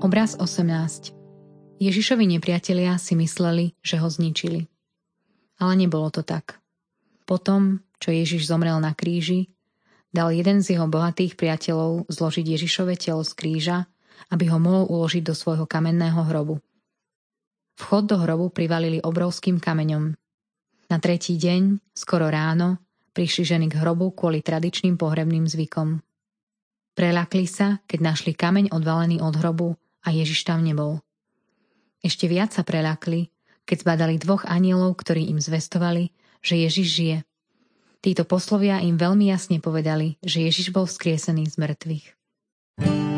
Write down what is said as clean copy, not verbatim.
Obraz 18. Ježišovi nepriatelia si mysleli, že ho zničili. Ale nebolo to tak. Potom, čo Ježiš zomrel na kríži, dal jeden z jeho bohatých priateľov zložiť Ježišove telo z kríža, aby ho mohol uložiť do svojho kamenného hrobu. Vchod do hrobu privalili obrovským kameňom. Na tretí deň, skoro ráno, prišli ženy k hrobu kvôli tradičným pohrebným zvykom. Preľakli sa, keď našli kameň odvalený od hrobu a Ježiš tam nebol. Ešte viac sa preľakli, keď zbadali dvoch anjelov, ktorí im zvestovali, že Ježiš žije. Títo poslovia im veľmi jasne povedali, že Ježiš bol vzkriesený z mŕtvych.